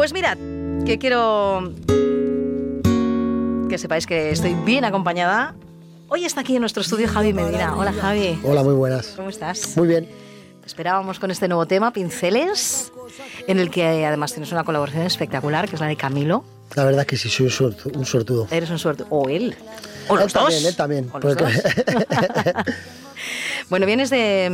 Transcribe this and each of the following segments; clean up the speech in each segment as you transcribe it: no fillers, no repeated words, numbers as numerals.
Pues mirad, que quiero que sepáis que estoy bien acompañada. Hoy está aquí en nuestro estudio Javi Medina. Hola, Javi. Hola, muy buenas. ¿Cómo estás? Muy bien. Te esperábamos con este nuevo tema, Pinceles, en el que además tienes una colaboración espectacular, que es la de Camilo. La verdad es que sí, soy un suertudo. Eres un suertudo. O él. O los dos. Él también. O los dos. Bueno, vienes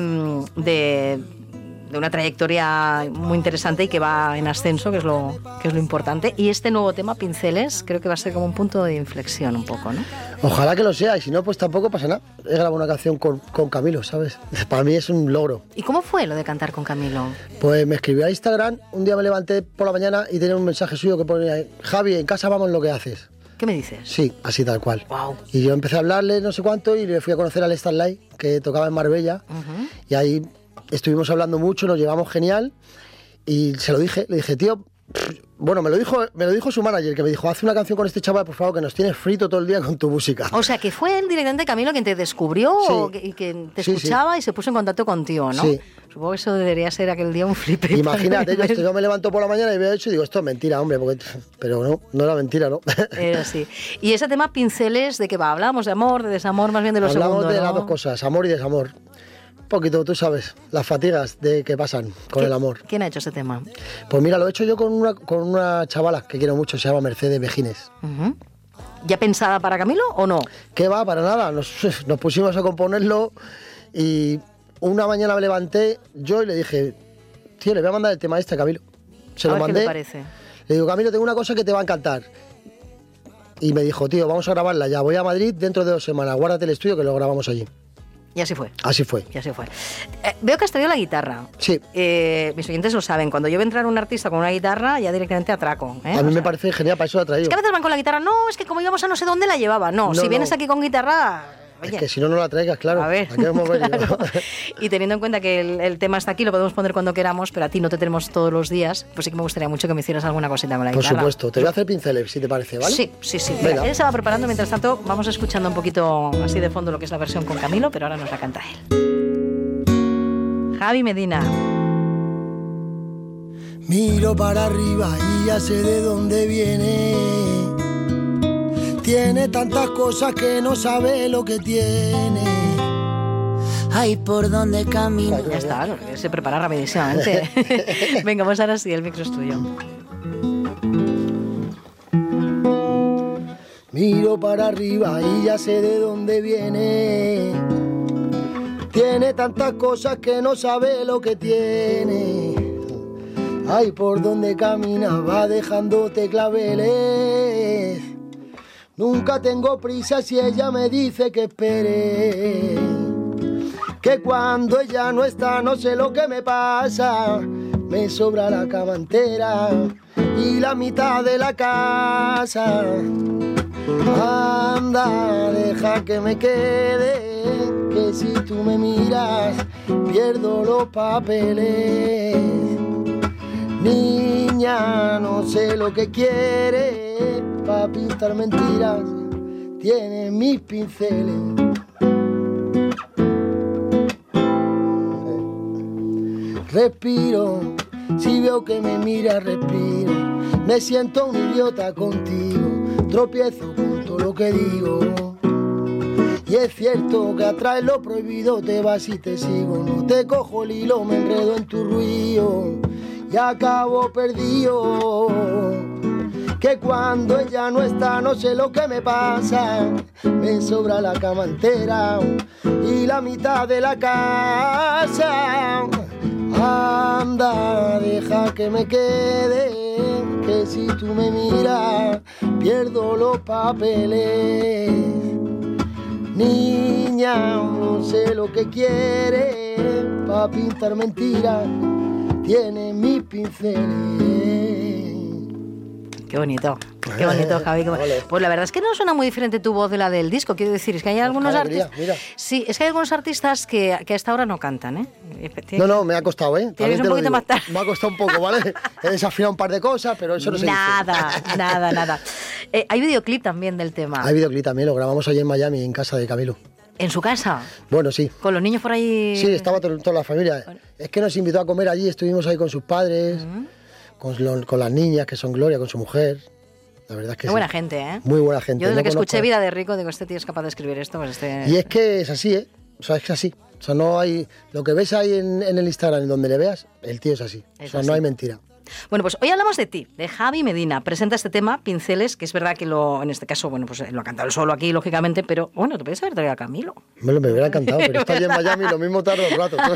de una trayectoria muy interesante y que va en ascenso, que es lo importante. Y este nuevo tema, Pinceles, creo que va a ser como un punto de inflexión un poco, ¿no? Ojalá que lo sea, y si no, pues tampoco pasa nada. He grabado una canción con Camilo, ¿sabes? Para mí es un logro. ¿Y cómo fue lo de cantar con Camilo? Pues me escribió a Instagram, un día me levanté por la mañana y tenía un mensaje suyo que ponía: Javi, en casa vamos lo que haces. ¿Qué me dices? Sí, así tal cual. Wow. Y yo empecé a hablarle no sé cuánto y le fui a conocer al Starlight, que tocaba en Marbella, y ahí estuvimos hablando mucho, nos llevamos genial, y se lo dije, le dije, tío, bueno, me lo dijo su manager, que me dijo, haz una canción con este chaval, por favor, que nos tienes frito todo el día con tu música. O sea, que fue él directamente, Camilo, quien te descubrió, sí. y que te escuchaba, sí. Y se puso en contacto contigo, ¿no? Sí. Supongo que eso debería ser aquel día un flipe. Imagínate, yo me levanto por la mañana y veo eso y digo, esto es mentira, hombre, pero no era mentira, ¿no? Era así. Y ese tema, Pinceles, ¿de qué va? ¿Hablamos de amor, de desamor, más bien de lo segundo? Hablamos de ¿no? las dos cosas, amor y desamor. Un poquito, tú sabes, las fatigas que pasan con el amor. ¿Quién ha hecho ese tema? Pues mira, lo he hecho yo con una chavala que quiero mucho, se llama Mercedes Mejines. ¿Ya pensada para Camilo o no? ¿Qué va? Para nada. Nos pusimos a componerlo y una mañana me levanté yo y le dije, tío, le voy a mandar el tema este a Camilo. Se lo mandé. ¿Qué te parece? Le digo, Camilo, tengo una cosa que te va a encantar. Y me dijo, tío, vamos a grabarla ya. Voy a Madrid dentro de 2 semanas. Guárdate el estudio que lo grabamos allí. Y así fue. Así fue. Y así fue. Veo que has traído la guitarra. Sí. Mis oyentes lo saben. Cuando yo veo entrar un artista con una guitarra, ya directamente atraco. A mí me parece genial, para eso la he traído. Es que a veces van con la guitarra. No, es que como íbamos a no sé dónde la llevaba. No, si vienes aquí con guitarra... Oye, es que si no la traigas, claro. A ver, claro. Y teniendo en cuenta que el tema está aquí, lo podemos poner cuando queramos, pero a ti no te tenemos todos los días, pues sí que me gustaría mucho que me hicieras alguna cosita con la guitarra. Por supuesto. Te voy a hacer pinceles, si te parece, ¿vale? Sí. Venga. Él se va preparando, mientras tanto vamos escuchando un poquito así de fondo lo que es la versión con Camilo, pero ahora nos la canta él. Javi Medina. Miro para arriba y ya sé de dónde viene. Tiene tantas cosas que no sabe lo que tiene. Ay, por dónde camino. Ya está, se prepara rapidísimamente. Venga, pues ahora sí, el micro es tuyo. Miro para arriba y ya sé de dónde viene. Tiene tantas cosas que no sabe lo que tiene. Ay, por donde camina va dejándote claveles. Nunca tengo prisa si ella me dice que espere. Que cuando ella no está no sé lo que me pasa. Me sobra la cama entera y la mitad de la casa. Anda, deja que me quede, que si tú me miras pierdo los papeles. Niña, no sé lo que quiere, pa' pintar mentiras tiene mis pinceles. Respiro, si veo que me mira respiro. Me siento un idiota contigo, tropiezo con todo lo que digo. Y es cierto que atraes lo prohibido, te vas y te sigo. No te cojo el hilo, me enredo en tu ruido y acabo perdido. Que cuando ella no está no sé lo que me pasa. Me sobra la cama entera y la mitad de la casa. Anda, deja que me quede, que si tú me miras pierdo los papeles. Niña, no sé lo que quiere, pa' pintar mentiras tiene mis pinceles. Qué bonito, Javi. Pues la verdad es que no suena muy diferente tu voz de la del disco. Quiero decir, es que hay algunos artistas. Sí, es que hay algunos artistas que a esta hora no cantan, ¿eh? No, me ha costado, ¿eh? Tienes un poquito más tarde. Me ha costado un poco, ¿vale? He desafinado un par de cosas, pero eso no se dice. Nada. Hay videoclip también del tema. Hay videoclip también, lo grabamos allí en Miami, en casa de Camilo. ¿En su casa? Bueno, sí. ¿Con los niños por ahí? Sí, estaba toda la familia. Es que nos invitó a comer allí, estuvimos ahí con sus padres. con las niñas, que son Gloria, con su mujer. La verdad es que Muy buena gente, ¿eh? Muy buena gente. Yo desde que escuché Vida de Rico, digo, este tío es capaz de escribir esto. Pues Y es que es así, ¿eh? O sea, es que es así. O sea, no hay... Lo que ves ahí en el Instagram, en donde le veas, el tío es así. O sea, no hay mentira. Bueno, pues hoy hablamos de ti, de Javi Medina. Presenta este tema, Pinceles, que es verdad que en este caso, bueno, pues lo ha cantado él solo aquí, lógicamente, pero bueno, te puedes haber traído a Camilo. Me hubiera encantado, pero está allí en Miami, lo mismo tarde un rato.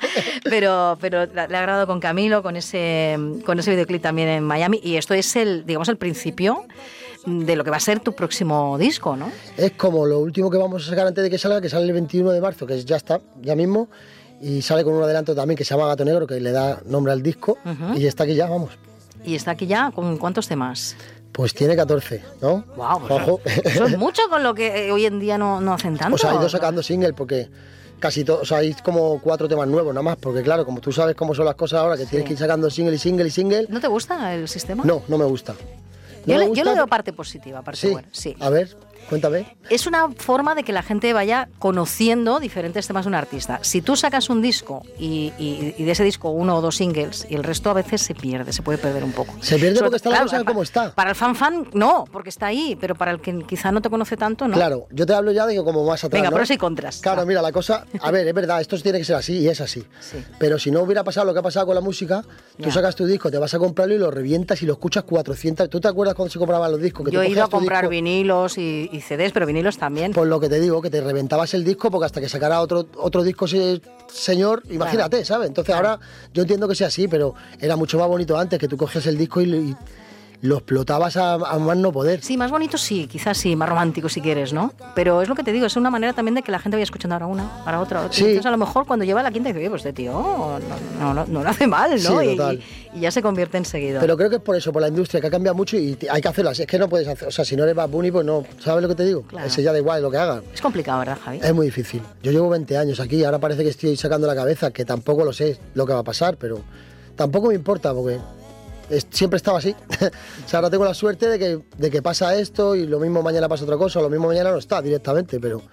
pero le ha grabado con Camilo, con ese videoclip también en Miami, y esto es el principio de lo que va a ser tu próximo disco, ¿no? Es como lo último que vamos a sacar antes de que salga el 21 de marzo, que ya está, ya mismo. Y sale con un adelanto también que se llama Gato Negro, que le da nombre al disco. Y está aquí ya, vamos. ¿Y está aquí ya con cuántos temas? Pues tiene 14, ¿no? ¡Wow! Pues eso es mucho con lo que hoy en día no hacen tanto. O sea, ha ido sacando single porque casi todo, o sea, hay como 4 temas nuevos nada más, porque claro, como tú sabes cómo son las cosas ahora, que tienes que ir sacando single y single y single. ¿No te gusta el sistema? No me gusta. Yo le veo parte positiva, parte buena. Sí. A ver, cuéntame. Es una forma de que la gente vaya conociendo diferentes temas de un artista. Si tú sacas un disco y de ese disco 1 o 2 singles y el resto a veces se puede perder un poco. Se pierde porque está la cosa como está. Para el fan no, porque está ahí, pero para el que quizá no te conoce tanto, no. Claro, yo te hablo ya de que como más atrás. Venga, ¿no? pros y contras. Claro, mira, la cosa, a ver, es verdad, esto tiene que ser así y es así. Sí. Pero si no hubiera pasado lo que ha pasado con la música, tú sacas tu disco, te vas a comprarlo y lo revientas y lo escuchas 400. ¿Tú te acuerdas cuando se compraban los discos? Que yo he ido a comprar vinilos y CDs, pero vinilos también. Pues lo que te digo, que te reventabas el disco porque hasta que sacara otro disco ese señor, imagínate, ¿sabes? Entonces ahora yo entiendo que sea así, pero era mucho más bonito antes, que tú cogías el disco y lo explotabas a más no poder. Sí, más bonito sí, quizás sí, más romántico si quieres, ¿no? Pero es lo que te digo, es una manera también de que la gente vaya escuchando ahora una, ahora otra. Sí. Entonces a lo mejor cuando lleva la quinta dice, oye, pues este tío no lo hace mal, ¿no? Sí, total. Y ya se convierte en seguidor. Pero creo que es por eso, por la industria, que ha cambiado mucho y hay que hacerlo así. Es que no puedes hacer, o sea, si no eres Bad Bunny, pues no, ¿sabes lo que te digo? Claro. Ese ya da igual lo que haga. Es complicado, ¿verdad, Javi? Es muy difícil. Yo llevo 20 años aquí y ahora parece que estoy sacando la cabeza, que tampoco lo sé lo que va a pasar, pero tampoco me importa porque siempre estaba así. O sea, ahora tengo la suerte de que pasa esto y lo mismo mañana pasa otra cosa, lo mismo mañana no está directamente, pero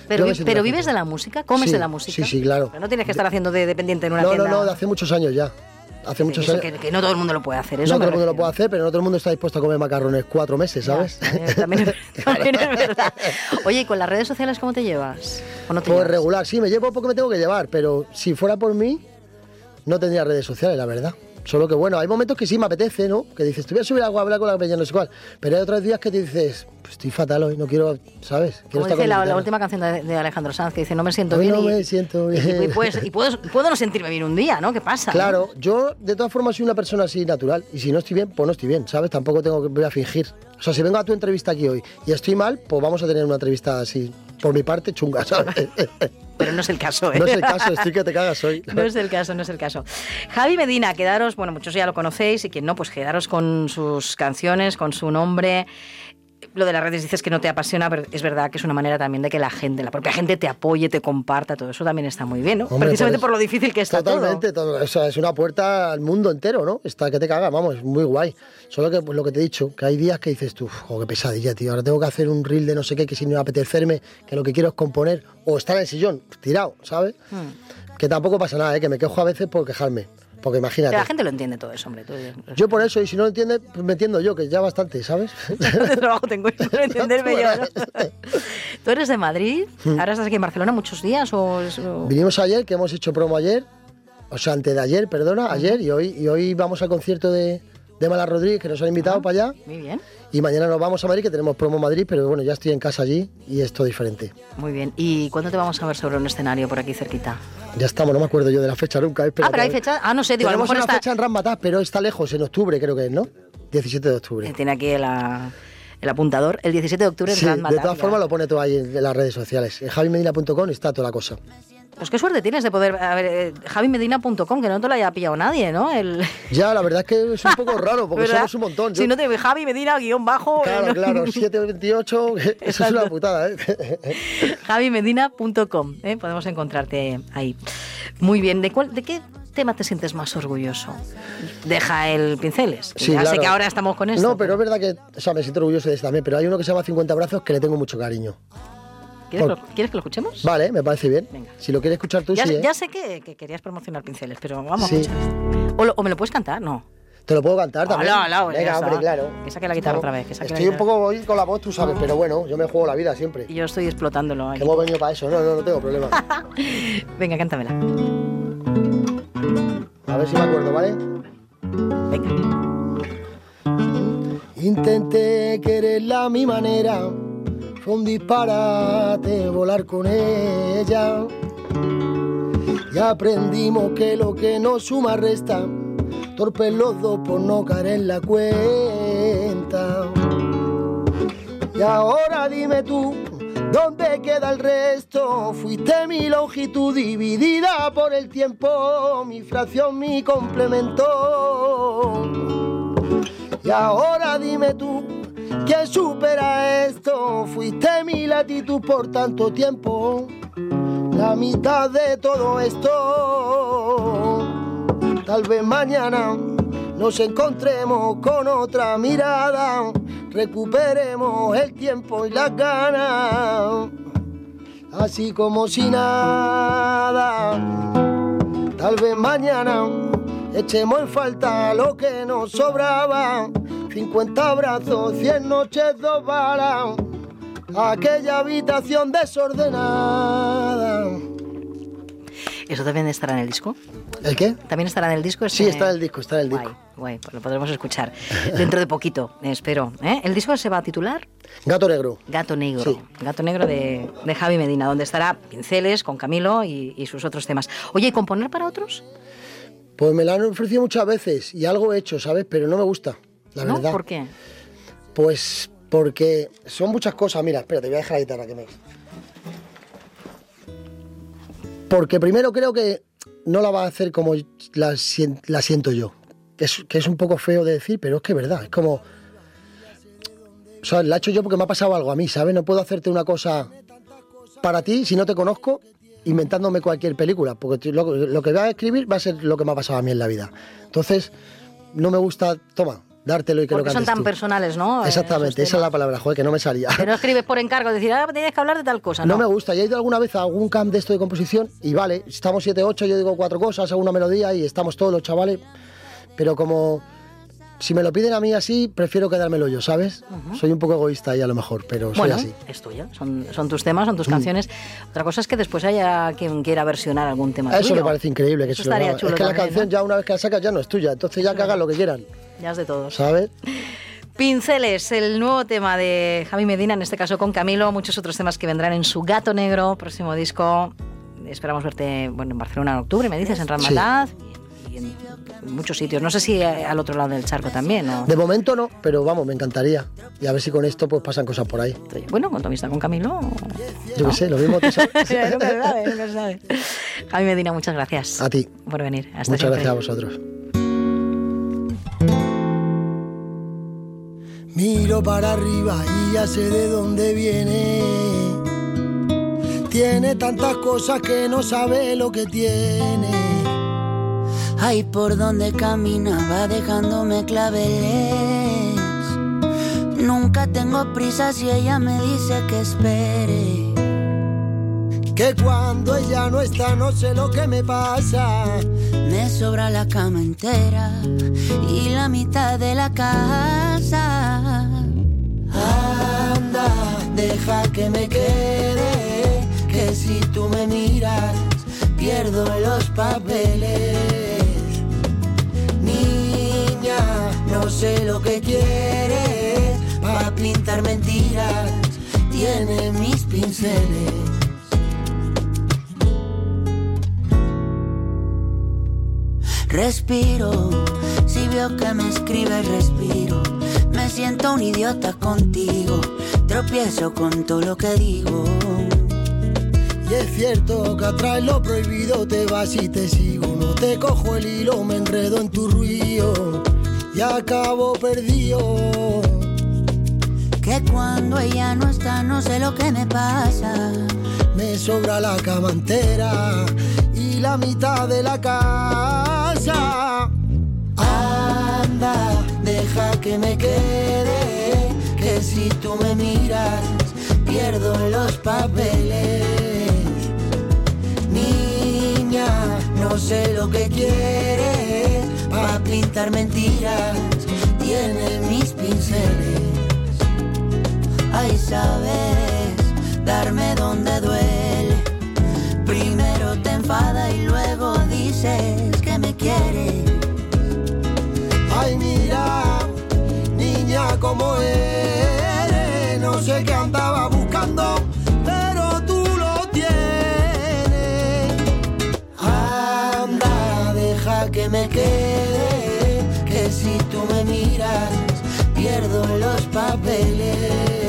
vives de la música, comes de la música. Sí, claro. Pero no tienes que estar haciendo de dependiente en una tienda. No, de hace muchos años ya. Hace muchos años. Que no todo el mundo lo puede hacer. Eso no todo el mundo lo puede hacer, pero no todo el mundo está dispuesto a comer macarrones 4 meses, ¿sabes? Ya, también es verdad. Oye, ¿y con las redes sociales cómo te llevas? ¿O no te pues llevas? Regular, sí, me llevo porque me tengo que llevar, pero si fuera por mí, no tendría redes sociales, la verdad. Solo que bueno, hay momentos que sí me apetece, ¿no? Que dices, te voy a subir algo a hablar con la peña, no sé cuál. Pero hay otros días que te dices, pues estoy fatal hoy, no quiero, ¿sabes? Quiero Como dice la última canción de Alejandro Sanz, que dice, no me siento hoy bien. No me siento bien. Y puedo no sentirme bien un día, ¿no? ¿Qué pasa? Claro, yo de todas formas soy una persona así natural. Y si no estoy bien, pues no estoy bien, ¿sabes? Tampoco voy a fingir. O sea, si vengo a tu entrevista aquí hoy y estoy mal, pues vamos a tener una entrevista así, por mi parte, chunga, ¿sabes? Pero no es el caso, ¿eh? No es el caso, estoy que te cagas hoy. No es el caso. Javi Medina, quedaros, bueno, muchos ya lo conocéis y quien no, pues quedaros con sus canciones, con su nombre. Lo de las redes dices que no te apasiona, pero es verdad que es una manera también de que la propia gente te apoye, te comparta, todo eso también está muy bien, ¿no? Hombre, precisamente por lo difícil que está totalmente, todo. O sea, es una puerta al mundo entero, ¿no? Está que te caga, vamos, es muy guay. Solo que, pues lo que te he dicho, que hay días que dices tú, qué pesadilla, tío, ahora tengo que hacer un reel de no sé qué, que si no me apetecerme, que lo que quiero es componer, o estar en el sillón, tirado, ¿sabes? Que tampoco pasa nada, que me quejo a veces por quejarme. Porque imagínate. Que la gente lo entiende todo eso, hombre. Yo por eso, y si no lo entiende, pues me entiendo yo, que ya bastante, ¿sabes? De trabajo tengo que entenderme yo, ¿no? Tú eres de Madrid, ahora estás aquí en Barcelona muchos días o... Vinimos ayer, que hemos hecho promo ayer, o sea, antes de ayer, perdona, ayer, y hoy vamos al concierto de Mala Rodríguez, que nos han invitado para allá. Muy bien. Y mañana nos vamos a Madrid, que tenemos promo en Madrid, pero bueno, ya estoy en casa allí y es todo diferente. Muy bien. ¿Y cuándo te vamos a ver sobre un escenario por aquí cerquita? Ya estamos, no me acuerdo yo de la fecha nunca. Pero hay fecha. No sé, digo, tenemos a lo mejor una fecha en Ramataz, pero está lejos, en octubre creo que es, ¿no? 17 de octubre. Tiene aquí el apuntador. El 17 de octubre en Ramataz. De todas formas lo pone todo ahí en las redes sociales. En javimedina.com está toda la cosa. Pues qué suerte tienes de poder... A ver, javimedina.com, que no te lo haya pillado nadie, ¿no? Ya, la verdad es que es un poco raro, porque somos un montón. Si no te Javi Medina, _. Claro, 728, eso es una putada, ¿eh? javimedina.com, podemos encontrarte ahí. Muy bien, ¿de qué tema te sientes más orgulloso? Deja el Pinceles. Sí, ya claro. sé que ahora estamos con esto. No, pero es verdad que, o sea, me siento orgulloso de este también, pero hay uno que se llama 50 brazos que le tengo mucho cariño. ¿Quieres que lo escuchemos? Vale, me parece bien. Venga. Si lo quieres escuchar tú, ya, sí. Ya sé que querías promocionar Pinceles, pero vamos sí. a escuchar. O me lo puedes cantar, no. Te lo puedo cantar también. Hola, venga, hombre, claro. Que saque la guitarra otra vez. Estoy un poco hoy con la voz, tú sabes, pero bueno, yo me juego la vida siempre. Y yo estoy explotándolo ahí. Hemos venido para eso, no tengo problema. Venga, cántamela. A ver si me acuerdo, ¿vale? Venga. Intenté quererla a mi manera, fue un disparate volar con ella. Y aprendimos que lo que nos suma resta, torpes los dos por no caer en la cuenta. Y ahora dime tú, ¿dónde queda el resto? Fuiste mi longitud dividida por el tiempo, mi fracción, mi complemento. Y ahora dime tú, ¿quién supera esto? Fuiste mi latitud por tanto tiempo, la mitad de todo esto. Tal vez mañana nos encontremos con otra mirada, recuperemos el tiempo y las ganas, así como si nada. Tal vez mañana echemos en falta lo que nos sobraba, 50 abrazos, 100 noches, 2 balas, aquella habitación desordenada. ¿Eso también estará en el disco? ¿El qué? ¿También estará en el disco? Sí, está en el disco, Guay, pues lo podremos escuchar dentro de poquito, espero. ¿El disco se va a titular? Gato Negro. Gato Negro. Sí. Gato Negro de Javi Medina, donde estará Pinceles con Camilo y sus otros temas. Oye, ¿y componer para otros? Pues me la han ofrecido muchas veces y algo he hecho, ¿sabes? Pero no me gusta, la verdad. ¿Por qué? Pues porque son muchas cosas. Mira, espera, te voy a dejar la guitarra que me... Porque primero creo que no la va a hacer como la siento yo. Que es un poco feo de decir, pero es que es verdad. Es como... O sea, la he hecho yo porque me ha pasado algo a mí, ¿sabes? No puedo hacerte una cosa para ti si no te conozco inventándome cualquier película. Porque lo que voy a escribir va a ser lo que me ha pasado a mí en la vida. Entonces, no me gusta... Toma, dártelo y que porque lo cantes son tan tú. Personales, ¿no? Exactamente, esa es la palabra, joder, que no me salía. Que no escribes por encargo, decir, tienes que hablar de tal cosa, ¿no? No me gusta, ya he ido alguna vez a algún camp de esto de composición y vale, estamos 7, 8, yo digo 4 cosas, hago una melodía y estamos todos los chavales, pero como si me lo piden a mí así, prefiero quedármelo yo, ¿sabes? Soy un poco egoísta ahí a lo mejor, pero soy así. Es tuya, son tus temas, son tus canciones. Otra cosa es que después haya quien quiera versionar algún tema tuyo. Eso me parece increíble. Que eso estaría chulo. Es que también, la canción ¿no? ya una vez que la sacas ya no es tuya, entonces ya que hagan lo que quieran. Ya es de todos. ¿Sabes? Pinceles, el nuevo tema de Javi Medina, en este caso con Camilo, muchos otros temas que vendrán en su Gato Negro, próximo disco. Esperamos verte en Barcelona en octubre, me dices, en Ramataz y en muchos sitios. No sé si al otro lado del charco también, ¿no? De momento no, pero vamos, me encantaría. Y a ver si con esto pues pasan cosas por ahí. Bueno, con tu amistad con Camilo... Yo qué sé, lo mismo tú sabes. Nunca se sabe. Javi Medina, muchas gracias. A ti. Por venir. Hasta muchas siempre. gracias a vosotros. Miro para arriba y ya sé de dónde viene. Tiene tantas cosas que no sabe lo que tiene. Ay, por donde camina va dejándome claveles. Nunca tengo prisa si ella me dice que espere. Que cuando ella no está no sé lo que me pasa. Me sobra la cama entera y la mitad de la casa. Anda, deja que me quede, que si tú me miras pierdo los papeles. Niña, no sé lo que quieres, pa' pintar mentiras tiene mis pinceles. Respiro, si veo que me escribes respiro. Me siento un idiota contigo, tropiezo con todo lo que digo. Y es cierto que atrás lo prohibido te vas y te sigo. No te cojo el hilo, me enredo en tu ruido y acabo perdido. Que cuando ella no está no sé lo que me pasa. Me sobra la cama entera y la mitad de la casa. Anda, deja que me quede, que si tú me miras pierdo los papeles. Niña, no sé lo que quieres, pa' pintar mentiras, tiene mis pinceles. Ay, sabes darme donde duele. Primero te enfada y luego dices que me quieres. Ay, mira, niña, como eres. No sé qué andaba buscando, pero tú lo tienes. Anda, deja que me quede, que si tú me miras, pierdo los papeles.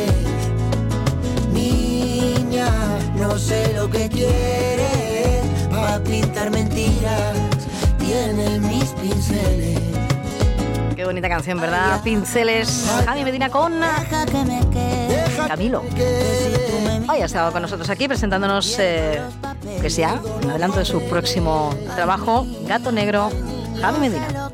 Niña, no sé lo que quieres, pa' pintar mentiras, tiene mis pinceles. Qué bonita canción, ¿verdad? Pinceles. Javi Medina con Camilo. Hoy ha estado con nosotros aquí presentándonos, que sea, un adelanto de su próximo trabajo, Gato Negro, Javi Medina.